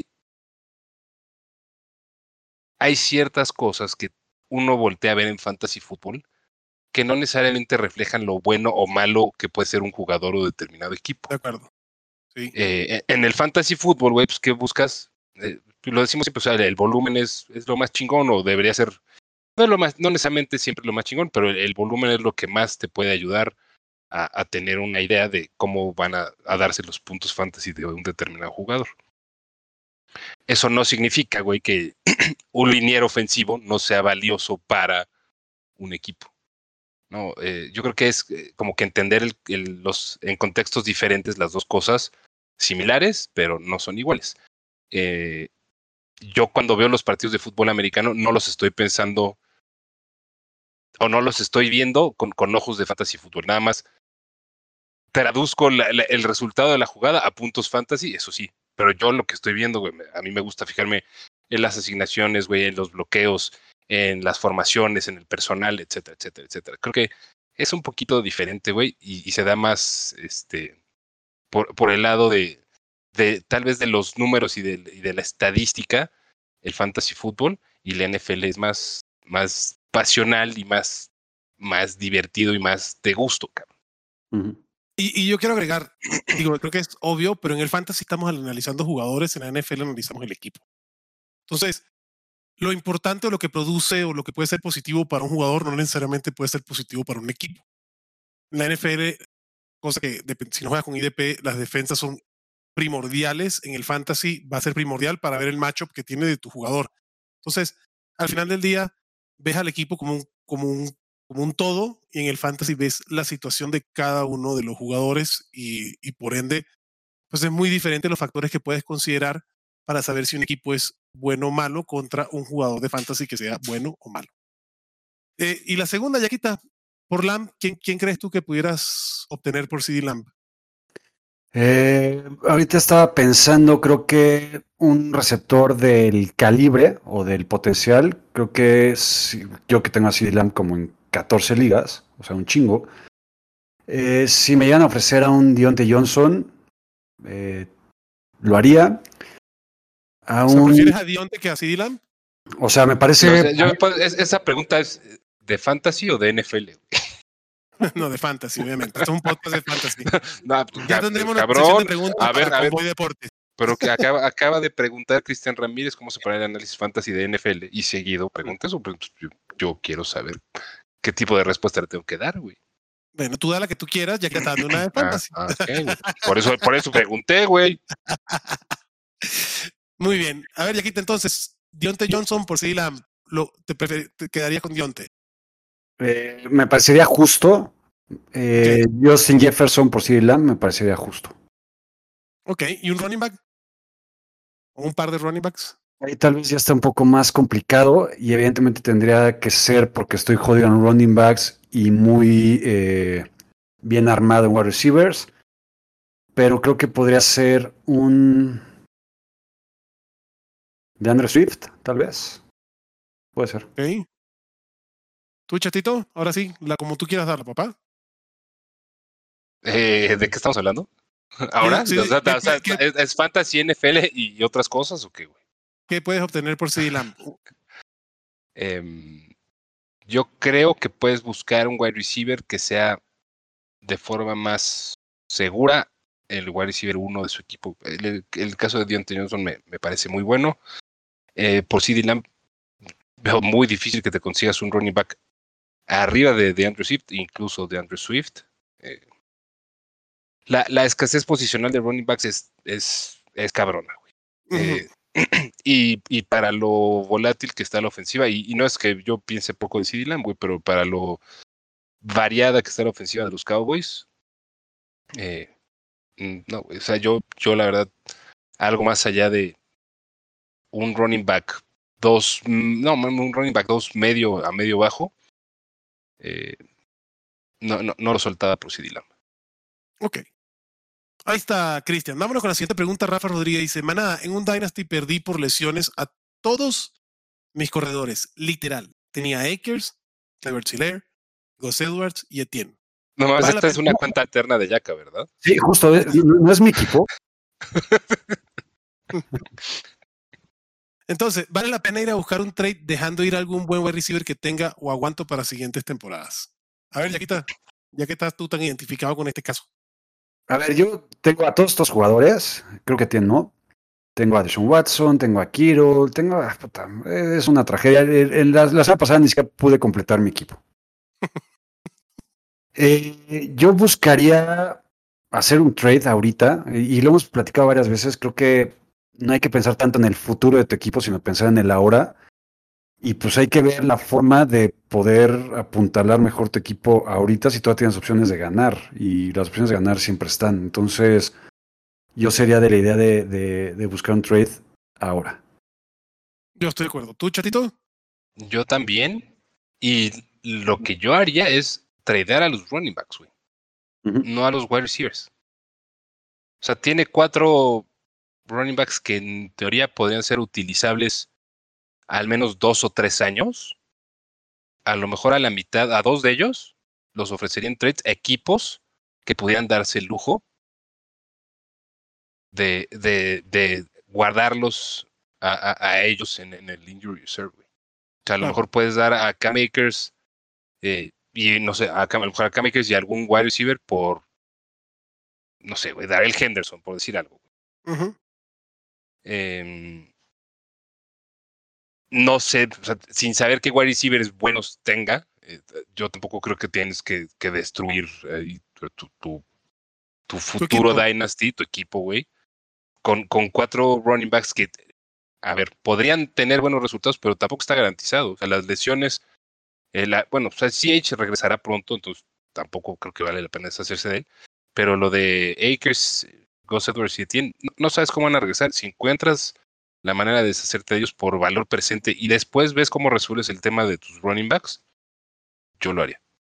hay ciertas cosas que uno voltea a ver en fantasy fútbol que no necesariamente reflejan lo bueno o malo que puede ser un jugador o determinado equipo. De acuerdo. Sí. Eh, en el fantasy fútbol, güey, pues, ¿qué buscas? Eh, lo decimos siempre, o sea, el volumen es, es lo más chingón o debería ser, no, es lo más, no necesariamente siempre lo más chingón, pero el, el volumen es lo que más te puede ayudar a, a tener una idea de cómo van a, a darse los puntos fantasy de un determinado jugador. Eso no significa, güey, que un liniero ofensivo no sea valioso para un equipo. No, eh, yo creo que es eh, como que entender el, el, los, en contextos diferentes las dos cosas similares, pero no son iguales. Eh, yo cuando veo los partidos de fútbol americano no los estoy pensando o no los estoy viendo con, con ojos de fantasy fútbol, nada más traduzco la, la, el resultado de la jugada a puntos fantasy, eso sí, pero yo lo que estoy viendo, güey, a mí me gusta fijarme en las asignaciones, güey, en los bloqueos, en las formaciones, en el personal, etcétera, etcétera, etcétera. Creo que es un poquito diferente, güey, y, y se da más este por, por el lado de, de tal vez de los números y de, y de la estadística, el fantasy fútbol, y la N F L es más, más pasional y más, más divertido y más de gusto, cabrón. Uh-huh. Y, y yo quiero agregar, digo, creo que es obvio, pero en el fantasy estamos analizando jugadores, en la N F L analizamos el equipo. Entonces, lo importante o lo que produce o lo que puede ser positivo para un jugador no necesariamente puede ser positivo para un equipo. En la N F L, cosa que si no juegas con I D P, las defensas son primordiales. En el fantasy va a ser primordial para ver el matchup que tiene de tu jugador. Entonces, al final del día, ves al equipo como un, como un, como un todo, y en el fantasy ves la situación de cada uno de los jugadores y, y por ende, pues es muy diferente los factores que puedes considerar para saber si un equipo es bueno o malo contra un jugador de fantasy que sea bueno o malo. Eh, y la segunda, Yaquita, por Lamb, ¿quién, ¿quién crees tú que pudieras obtener por CeeDee Lamb? Eh, ahorita estaba pensando, creo que un receptor del calibre o del potencial, creo que es, yo que tengo a CeeDee Lamb como en catorce ligas, o sea, un chingo. Eh, si me llegan a ofrecer a un Diontae Johnson, eh, lo haría. A o sea, un... ¿prefieres a Diontae que a CeeDee Lamb? O sea, me parece... No, o sea, yo, esa pregunta es ¿de fantasy o de N F L? No, de fantasy, obviamente. Esto es un podcast de fantasy. No, ya tendremos una cabrón, sección de preguntas a ver, para a ver, Convoy Deportes. Pero que acaba, acaba de preguntar Cristian Ramírez cómo se pone el análisis fantasy de N F L y seguido pregunta eso. Pues yo, yo quiero saber qué tipo de respuesta le tengo que dar, güey. Bueno, tú da la que tú quieras, ya que estás dando una de fantasy. Ah, okay. Por eso, por eso pregunté, güey. Muy bien. A ver, Yaquita, entonces, Diontae Johnson por CeeDee Lamb, lo, te, prefer, te quedaría con Diontae? Eh, me parecería justo. Eh, okay. Justin Jefferson por CeeDee Lamb me parecería justo. Ok, ¿y un running back? ¿O un par de running backs? Ahí tal vez ya está un poco más complicado y evidentemente tendría que ser porque estoy jodido en running backs y muy eh, bien armado en wide receivers, pero creo que podría ser un DeAndre Swift, tal vez. Puede ser. Ok. ¿Tú, Chatito? Ahora sí, la como tú quieras darla, papá. Eh, ¿De qué estamos hablando? ¿Ahora? Sí, sí, o sea, ¿qué, o sea ¿qué, ¿es, ¿Es fantasy, N F L y otras cosas o qué, güey? ¿Qué puedes obtener por CeeDee Lamb? eh, yo creo que puedes buscar un wide receiver que sea de forma más segura el wide receiver uno de su equipo. El, el, el caso de Diontae Johnson me, me parece muy bueno. Eh, por CeeDee Lamb veo muy difícil que te consigas un running back arriba de, de Andrew Swift, incluso de Andrew Swift. Eh, la, la escasez posicional de running backs es, es, es cabrona, güey. Uh-huh. Eh, y, y para lo volátil que está la ofensiva, y, y no es que yo piense poco de CeeDee Lamb, güey, pero para lo variada que está la ofensiva de los Cowboys, eh, no, o sea, yo, yo la verdad, algo más allá de un running back dos, no, un running back dos medio a medio bajo, eh, no, no, no lo soltaba por CeeDee Lamb. Ok. Ahí está, Cristian. Vámonos con la siguiente pregunta. Rafa Rodríguez dice, manada, en un Dynasty perdí por lesiones a todos mis corredores, literal. Tenía a Akers, Clever Hilaire, Gus Edwards y Etienne. No mames, Vale esta la es pena. una cuenta alterna de Yaka, ¿verdad? Sí, justo, eh, no, no es mi equipo. Entonces, ¿vale la pena ir a buscar un trade dejando ir algún buen wide receiver que tenga o aguanto para siguientes temporadas? A ver, Yaquita, ya que estás tú tan identificado con este caso. A ver, yo tengo a todos estos jugadores, creo que tienen, ¿no? Tengo a Deshaun Watson, tengo a Kittle, tengo a... Puta, es una tragedia. En la, la semana pasada ni siquiera pude completar mi equipo. eh, yo buscaría hacer un trade ahorita, y lo hemos platicado varias veces, creo que no hay que pensar tanto en el futuro de tu equipo, sino pensar en el ahora. Y pues hay que ver la forma de poder apuntalar mejor tu equipo ahorita si todavía tienes opciones de ganar. Y las opciones de ganar siempre están. Entonces, yo sería de la idea de, de, de buscar un trade ahora. Yo estoy de acuerdo. ¿Tú, Chatito? Yo también. Y lo que yo haría es tradear a los running backs, güey. Uh-huh. No a los wide receivers. O sea, tiene cuatro running backs que en teoría podrían ser utilizables al menos dos o tres años. A lo mejor a la mitad, a dos de ellos, los ofrecerían trades a equipos que pudieran darse el lujo de, de, de guardarlos a, a, a ellos en, en el injury reserve. O sea, a lo Claro. mejor puedes dar a Cam Akers eh, y no sé, a, Cam, a lo mejor a Cam Akers y algún wide receiver por, no sé, güey, Darrell Henderson, por decir algo. Uh-huh. Eh, no sé, o sea, sin saber qué wide receivers buenos tenga, eh, yo tampoco creo que tienes que, que destruir eh, tu, tu, tu futuro tu Dynasty, tu equipo, güey, con, con cuatro running backs que, a ver, podrían tener buenos resultados, pero tampoco está garantizado. O sea, las lesiones, eh, la, bueno, o sea, C H regresará pronto, entonces tampoco creo que vale la pena deshacerse de él, pero lo de Akers, Gus Edwards y Etienne, no, no sabes cómo van a regresar. Si encuentras la manera de deshacerte de ellos por valor presente y después ves cómo resuelves el tema de tus running backs, yo lo haría.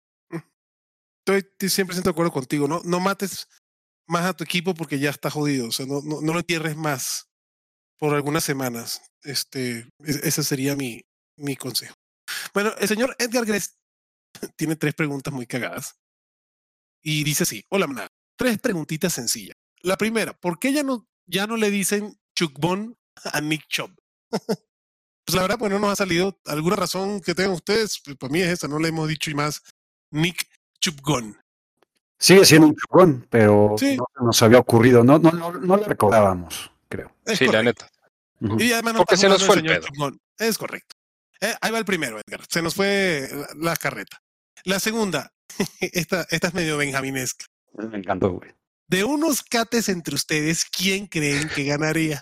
Estoy cien por ciento de acuerdo contigo. No, no mates más a tu equipo porque ya está jodido. O sea, no, no, no lo entierres más por algunas semanas. Este, ese sería mi, mi consejo. Bueno, el señor Edgar Gress tiene tres preguntas muy cagadas. Y dice así, hola, maná. Tres preguntitas sencillas. La primera, ¿por qué ya no, ya no le dicen Chukbon a Nick Chubb? Pues la verdad, pues no nos ha salido. ¿Alguna razón que tengan ustedes? Pues para mí es esa, no le hemos dicho y más Nick Chubgon. Sigue siendo un chugón, pero Sí. no nos había ocurrido, no, no, no, no lo recordábamos, creo. Es sí, correcto. la neta. Uh-huh. Y además no Porque se nos fue el señor pedo. Chubgon. Es correcto. Eh, ahí va el primero, Edgar. Se nos fue la, la carreta. La segunda, esta, esta es medio benjaminesca. Me encantó, güey. De unos cates entre ustedes, ¿quién creen que ganaría?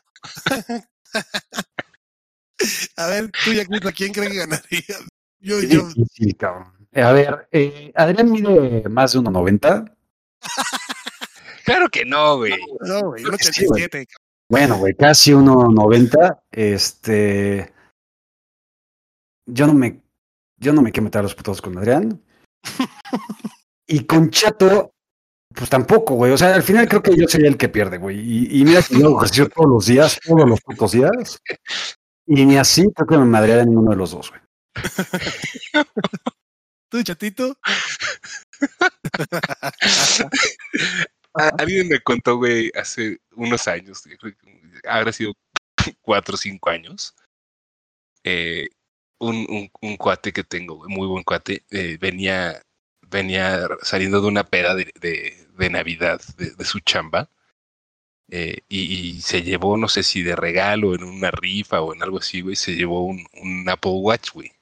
A ver, tú, Yaquita, ¿quién cree que ganaría? Yo, Sí, yo. sí, sí, cabrón. A ver, eh, Adrián mide más de uno noventa. Claro que no, güey. No, güey, un Sí, ochenta y siete. Bueno, güey, casi uno noventa. Este. Yo no me. Yo no me quiero meter a los putos con Adrián. Y con Chato, pues tampoco, güey. O sea, al final creo que yo sería el que pierde, güey. Y, y mira que yo hago ejercicio todos los días, todos los putos días. Y ni así creo que me madrearía ninguno de los dos, güey. ¿Tú, Chatito? A, alguien me contó, güey, hace unos años, yo creo que habrá sido cuatro o cinco años, eh, un, un, un cuate que tengo, güey, muy buen cuate, eh, venía, venía saliendo de una peda de, de, de Navidad de, de su chamba, eh, y, y se llevó, no sé si de regalo, en una rifa o en algo así, güey, se llevó un, un Apple Watch, güey.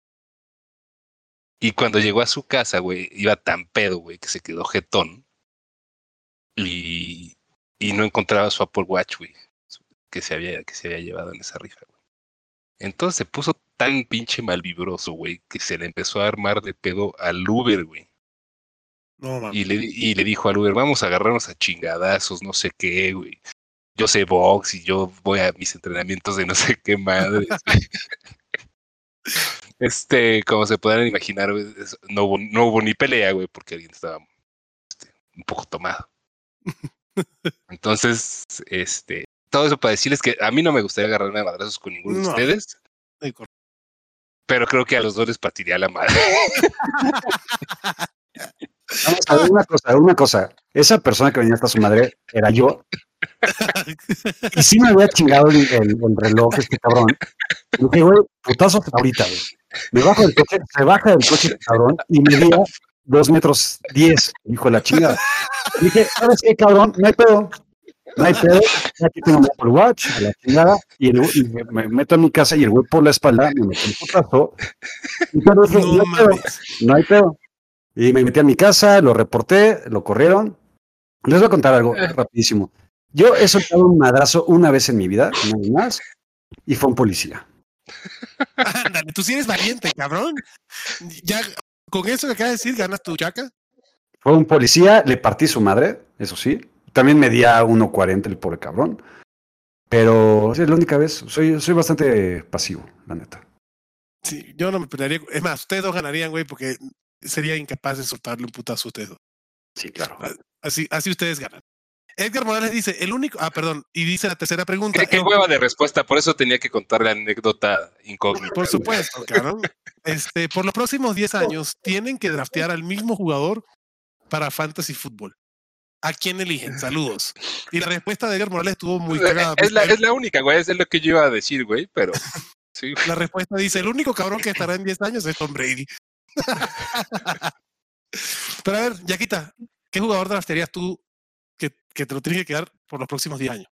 Y cuando llegó a su casa, güey, iba tan pedo, güey, que se quedó jetón. Y, y no encontraba su Apple Watch, güey. que se había, que se había llevado en esa rifa, güey. Entonces se puso tan pinche malvibroso, güey, que se le empezó a armar de pedo al Uber, güey. No, mames. Y le, y le dijo al Uber, vamos a agarrarnos a chingadazos, no sé qué, güey. Yo sé box y yo voy a mis entrenamientos de no sé qué madres. Este, como se podrán imaginar, güey, no hubo, no hubo ni pelea, güey, porque alguien estaba este, un poco tomado. Entonces, este, todo eso para decirles que a mí no me gustaría agarrarme a madrazos con ninguno de No. ustedes, Ay, cor- pero creo que a los dos les partiría la madre. Vamos a ver una cosa, una cosa. Esa persona que venía hasta su madre era yo. Y sí me había chingado el, el, el reloj, este cabrón. Y dije, güey, putazos ahorita, güey. Me bajo del coche, se baja del coche, este cabrón, y medía dos metros diez, hijo de la chingada. Y dije, ¿sabes qué, cabrón? No hay pedo. No hay pedo. Aquí tengo mi Apple Watch, a la chingada, y, el, y me, me meto en mi casa y el güey por la espalda me metió un putazo. Y yo dije, No no, hay pedo, mames. no hay pedo. Y me metí a mi casa, lo reporté, lo corrieron. Les voy a contar algo rapidísimo. Yo he soltado un madrazo una vez en mi vida, nada más, y fue un policía. Ándale, tú sí eres valiente, cabrón. Ya con eso que acabas de decir, ganas tu chaca. Fue un policía, le partí su madre, eso sí. También medía uno cuarenta el pobre cabrón. Pero sí, es la única vez. Soy, soy bastante pasivo, la neta. Sí, yo no me pelearía. Es más, ustedes dos ganarían, güey, porque sería incapaz de soltarle un putazo a ustedes dos. Sí, claro. Así, así ustedes ganan. Edgar Morales dice, el único... Ah, perdón. Y dice la tercera pregunta. Qué, qué hueva de respuesta, por eso tenía que contar la anécdota incógnita. Por supuesto, cabrón. Este, por los próximos diez años tienen que draftear al mismo jugador para Fantasy Fútbol. ¿A quién eligen? Saludos. Y la respuesta de Edgar Morales estuvo muy cagada. Es la, es la única, güey, es lo que yo iba a decir, güey, pero... Sí. La respuesta dice, el único cabrón que estará en diez años es Tom Brady. Pero a ver, Yaquita, ¿qué jugador draftearías tú que, que te lo tienes que quedar por los próximos diez años?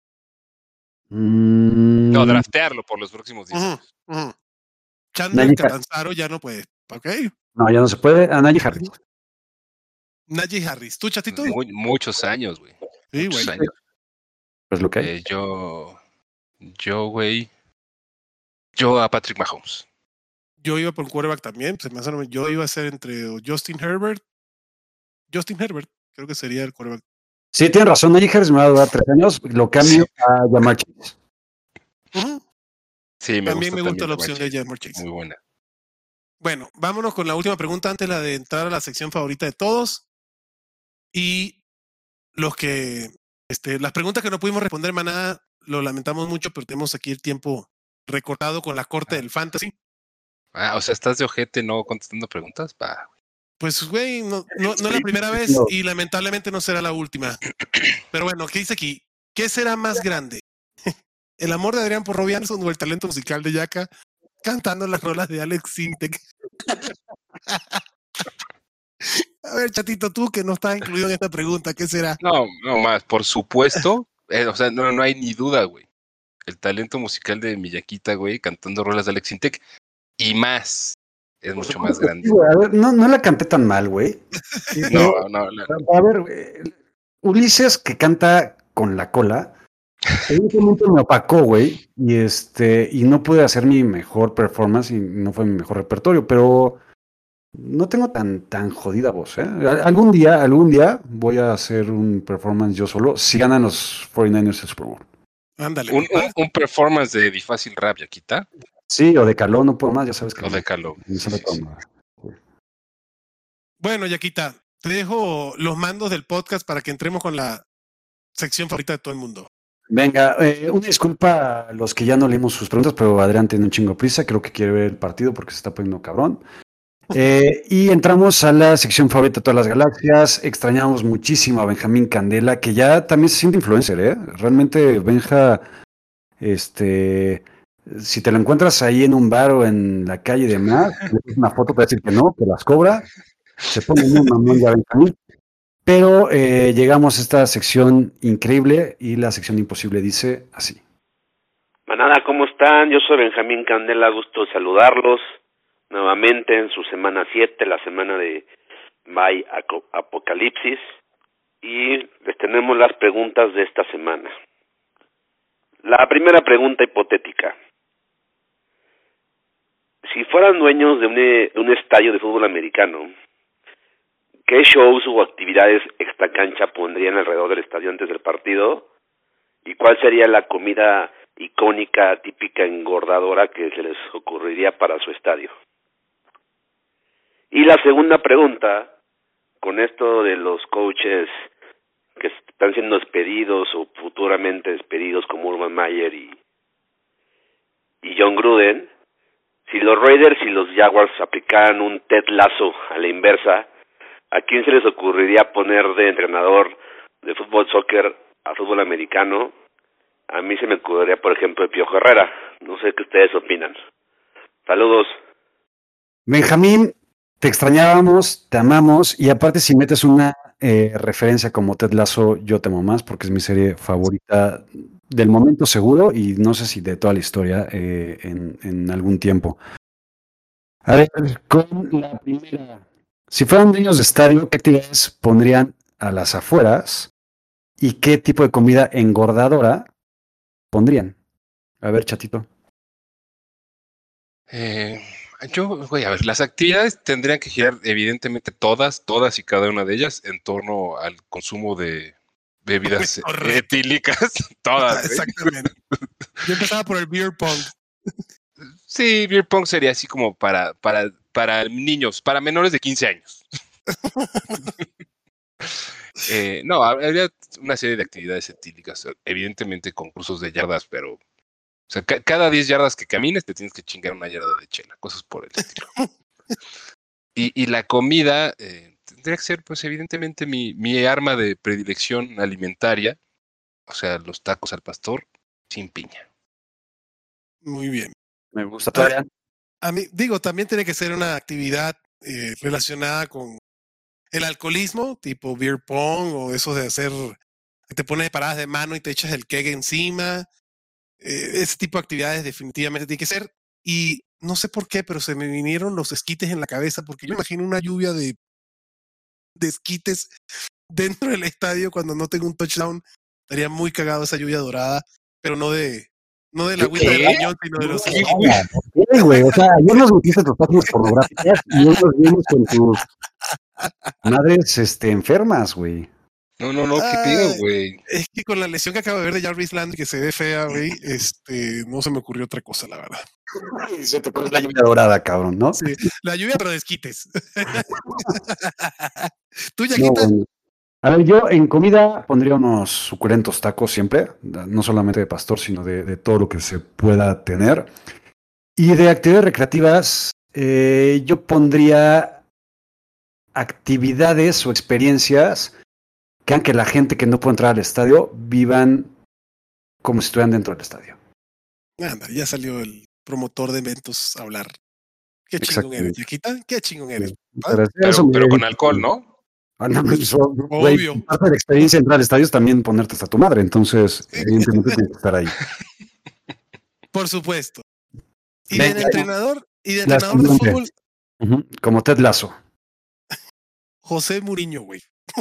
Mm, No, draftearlo por los próximos diez Ujú, años. ujú. Chandler Najee- Catanzaro ya no puede. ¿Ok? no, ya no se puede. A Najee Harris. Najee Harris. ¿Tú, Chatito? Muy- muchos años, güey. Sí, Muchos güey. años. Pues lo que hay. Eh, yo, yo, güey, yo a Patrick Mahomes. Yo iba por un quarterback también. Pues, más o menos, yo iba a ser entre Justin Herbert. Justin Herbert, creo que sería el quarterback. Sí, tienen razón. Najee Harris me va a durar tres años. Lo cambio Sí. a Jamar Chase. Ujú. Sí, me También gusta me gusta también la Jamar opción de Chase. Jamar Chase. Muy buena. Bueno, vámonos con la última pregunta antes la de entrar a la sección favorita de todos. Y los que, este, las preguntas que no pudimos responder, manada, lo lamentamos mucho, pero tenemos aquí el tiempo recortado con la corte del fantasy. Ah, o sea, ¿estás de ojete no contestando preguntas? Va. Pues, güey, no, no, no es la primera vez y lamentablemente no será la última. Pero bueno, ¿qué dice aquí? ¿Qué será más grande? ¿El amor de Adrián por Robbie Anderson o el talento musical de Yaka cantando las rolas de Alex Sintek? A ver, Chatito, tú que no estás incluido en esta pregunta, ¿qué será? No, no más, por supuesto. eh, o sea, no, no hay ni duda, güey. El talento musical de Miyaquita, güey, cantando rolas de Alex Sintek. Y más. Es mucho más grande. A ver, no, no la canté tan mal, güey. No, no, no. A ver, güey, Ulises que canta con la cola, evidentemente me opacó, güey, y este, y no pude hacer mi mejor performance y no fue mi mejor repertorio, pero no tengo tan, tan jodida voz, ¿eh? Algún día, algún día voy a hacer un performance yo solo, si ganan los cuarenta y nueve ers el Super Bowl. Ándale. Un, un, un performance de Difácil Rap, Yaquita. Sí, o de calor, no puedo más, ya sabes que O de Calo. me sale Sí, todo sí. mal. Bueno, Yaquita, te dejo los mandos del podcast para que entremos con la sección favorita de todo el mundo. Venga, eh, una disculpa a los que ya no leímos sus preguntas, pero Adrián tiene un chingo de prisa, creo que quiere ver el partido porque se está poniendo cabrón. Eh, y entramos a la sección favorita de todas las galaxias. Extrañamos muchísimo a Benjamín Candela, que ya también se siente influencer, ¿eh? Realmente, Benja, este, si te lo encuentras ahí en un bar o en la calle y demás, le pones una foto para decir que no, que las cobra, se pone muy mamón ya Benjamín. Pero eh, llegamos a esta sección increíble y la sección imposible dice así. Manada, ¿cómo están? Yo soy Benjamín Candela, gusto de saludarlos nuevamente en su semana siete, la semana de May Apocalipsis, y les tenemos las preguntas de esta semana. La primera pregunta hipotética. Si fueran dueños de un, de un estadio de fútbol americano, ¿qué shows o actividades extracancha pondrían alrededor del estadio antes del partido? ¿Y cuál sería la comida icónica, típica, engordadora que se les ocurriría para su estadio? Y la segunda pregunta, con esto de los coaches que están siendo despedidos o futuramente despedidos como Urban Meyer y, y John Gruden, si los Raiders y los Jaguars aplicaran un Ted Lasso a la inversa, ¿a quién se les ocurriría poner de entrenador de fútbol soccer a fútbol americano? A mí se me ocurriría, por ejemplo, el Piojo Herrera. No sé qué ustedes opinan. Saludos. Benjamín, te extrañábamos, te amamos, y aparte si metes una eh, referencia como Ted Lasso, yo te amo más porque es mi serie favorita del momento seguro y no sé si de toda la historia eh, en, en algún tiempo. A ver, con la primera. Si fueran dueños de estadio, ¿qué actividades pondrían a las afueras y qué tipo de comida engordadora pondrían? A ver, chatito. Eh, yo, güey, a ver, las actividades tendrían que girar, evidentemente, todas, todas y cada una de ellas en torno al consumo de bebidas etílicas. Todas. Exactamente. Yo empezaba por el beer pong. Sí, beer pong sería así como para, para, para niños, para menores de quince años. eh, no, habría una serie de actividades etílicas, evidentemente concursos de yardas, pero o sea, ca- cada diez yardas que camines te tienes que chingar una yarda de chela, cosas por el estilo. Y, y la comida eh, tendría que ser, pues evidentemente, mi, mi arma de predilección alimentaria, o sea, los tacos al pastor sin piña. Muy bien. Me gusta. A, a mí, digo, también tiene que ser una actividad eh, relacionada con el alcoholismo, tipo beer pong o eso de hacer, que te pones paradas de mano y te echas el keg encima. Eh, ese tipo de actividades definitivamente tiene que ser. Y no sé por qué, pero se me vinieron los esquites en la cabeza, porque yo imagino una lluvia de, de esquites dentro del estadio cuando no tengo un touchdown. Estaría muy cagado esa lluvia dorada, pero no de no de la agüita del riñón, sino de los esquites. ¿Qué, güey? O sea, yo nos metiste tus páginas pornográficas y no nos vimos con tus madres este, enfermas, güey. No, no, no, ¿qué pido, güey? Es que con la lesión que acabo de ver de Jarvis Landry, que se ve fea, güey, este, no se me ocurrió otra cosa, la verdad. Se te pone la lluvia dorada, cabrón, ¿no? Sí, la lluvia, pero de esquites. ¿Tú, No, Yaquita? bueno. A ver, yo en comida pondría unos suculentos tacos siempre, no solamente de pastor, sino de, de todo lo que se pueda tener. Y de actividades recreativas, eh, yo pondría actividades o experiencias que hagan que la gente que no puede entrar al estadio vivan como si estuvieran dentro del estadio. Anda, ya salió el promotor de eventos a hablar. Qué chingón eres, Yaquita. Qué chingón eres. Pero, pero, pero con alcohol, ¿no? Ah, no, eso, Obvio. Wey, parte de la experiencia de entrar al estadio es también ponerte hasta tu madre, entonces evidentemente tienes que estar ahí. Por supuesto. Y Venga, del entrenador, y de entrenador de fútbol. Uh-huh. Como Ted Lasso. José Mourinho, güey.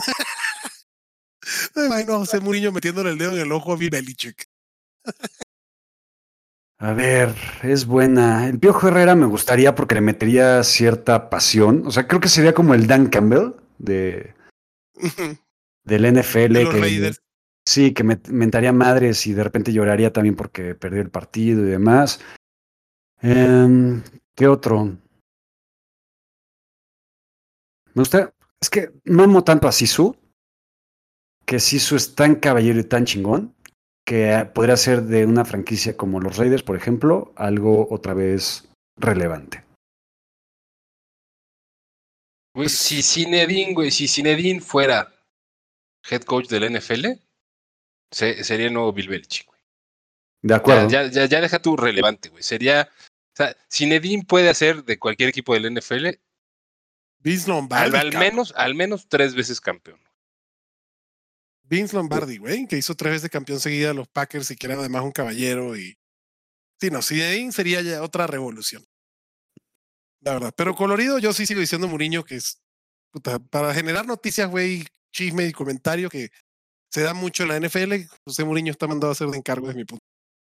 Me imagino a José Mourinho metiéndole el dedo en el ojo a Bill Belichick. A ver, es buena. El Piojo Herrera me gustaría porque le metería cierta pasión. O sea, creo que sería como el Dan Campbell de del N F L. De los que, Raiders. Sí, que me mentaría madres y de repente lloraría también porque perdió el partido y demás. Um, ¿Qué otro? Me gusta, es que no amo tanto a Sisu, que Sisu es tan caballero y tan chingón, que podría ser de una franquicia como los Raiders, por ejemplo, algo otra vez relevante. Güey, si Zinedine, güey, si Zinedine fuera head coach del N F L, se, sería el nuevo Bill Belichick, güey. De acuerdo. Ya, ya, ya deja tu relevante, güey. Sería, o sea, Zinedine puede hacer de cualquier equipo del N F L Vince Lombardi. Al, al menos, al menos tres veces campeón. Vince Lombardi, güey, que hizo tres veces campeón seguida a los Packers y que era además un caballero. Y sí, no, Zinedine sería ya otra revolución. La verdad. Pero colorido, yo sí sigo diciendo Mourinho, que es puta, para generar noticias, güey, chisme y comentario que se da mucho en la N F L. José Mourinho está mandado a hacer de encargo, desde mi punto.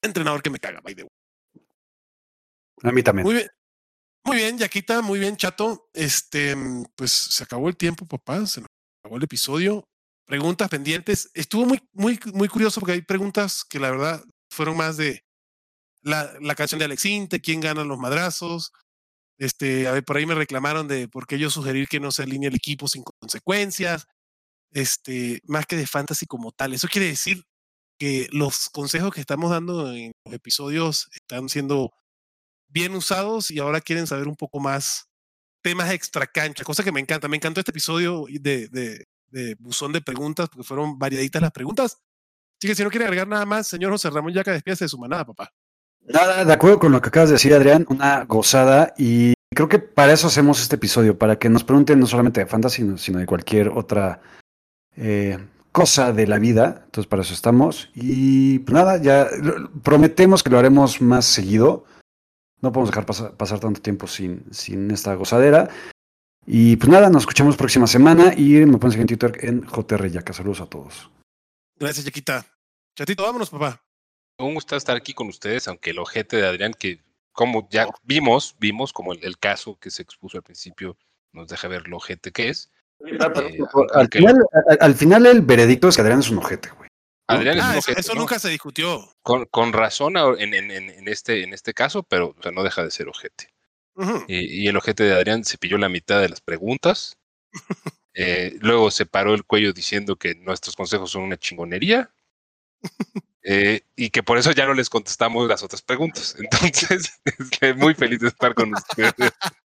entrenador que me caga, by the way. A mí también. Muy bien. Muy bien, Yaquita, muy bien, Chato. Este, pues se acabó el tiempo, papá. Se nos acabó el episodio. Preguntas pendientes. Estuvo muy, muy, muy curioso porque hay preguntas que la verdad fueron más de la, la canción de Alex Inte, quién gana los madrazos. Este, a ver, por ahí me reclamaron de por qué yo sugerir que no se alinee el equipo sin consecuencias. Este, más que de fantasy como tal. Eso quiere decir que los consejos que estamos dando en los episodios están siendo bien usados y ahora quieren saber un poco más temas extra cancha, cosa que me encanta. Me encantó este episodio de, de, de buzón de preguntas porque fueron variaditas las preguntas. Así que si no quiere agregar nada más, señor José Ramón Yaca, despídase de su manada, papá. Nada, de acuerdo con lo que acabas de decir, Adrián, una gozada, y creo que para eso hacemos este episodio, para que nos pregunten no solamente de fantasy, sino de cualquier otra eh, cosa de la vida. Entonces para eso estamos, y pues nada, ya prometemos que lo haremos más seguido. No podemos dejar pasar, pasar tanto tiempo sin, sin esta gozadera. Y pues nada, nos escuchamos próxima semana y me pueden seguir en Twitter en J R Yaca. Saludos a todos. Gracias, Yaquita. Chatito, vámonos, papá. Un gusto estar aquí con ustedes, aunque el ojete de Adrián, que como ya vimos, vimos como el, el caso que se expuso al principio, nos deja ver lo ojete que es. Ah, pero, eh, al, aunque, final, al, al final el veredicto es que Adrián es un ojete, güey. Adrián ah, es un eso, ojete, eso ¿no? nunca se discutió. Con, con razón en, en, en, en, este, en este caso, pero o sea, no deja de ser ojete. Uh-huh. Y, y el ojete de Adrián se pilló la mitad de las preguntas. eh, luego se paró el cuello diciendo que nuestros consejos son una chingonería. eh, y que por eso ya no les contestamos las otras preguntas. Entonces, estoy muy feliz de estar con ustedes.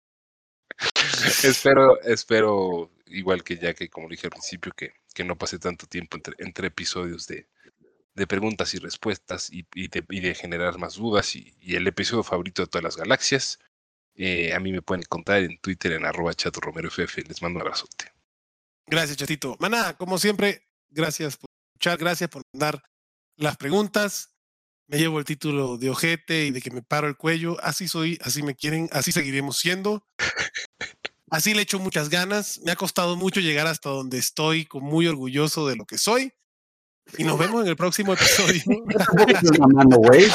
espero, espero, igual que ya que como dije al principio, que, que no pase tanto tiempo entre, entre episodios de, de preguntas y respuestas y, y, de, y de generar más dudas y, y el episodio favorito de todas las galaxias. Eh, a mí me pueden encontrar en Twitter en arroba chato romero ff. Les mando un abrazote. Gracias, Chatito. Maná, como siempre, gracias por escuchar, gracias por mandar las preguntas. Me llevo el título de ojete y de que me paro el cuello. Así soy, así me quieren, así seguiremos siendo. Así le echo muchas ganas. Me ha costado mucho llegar hasta donde estoy, con muy orgulloso de lo que soy. Y nos vemos en el próximo episodio. mamando, güey.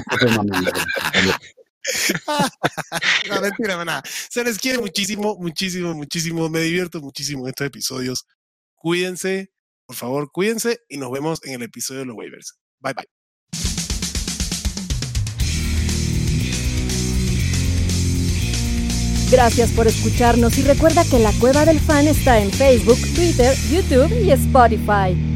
No, mentira, maná. Se les quiere muchísimo, muchísimo, muchísimo. Me divierto muchísimo en estos episodios. Cuídense, por favor, cuídense y nos vemos en el episodio de los waivers. Bye, bye. Gracias por escucharnos y recuerda que La Cueva del Fan está en Facebook, Twitter, YouTube y Spotify.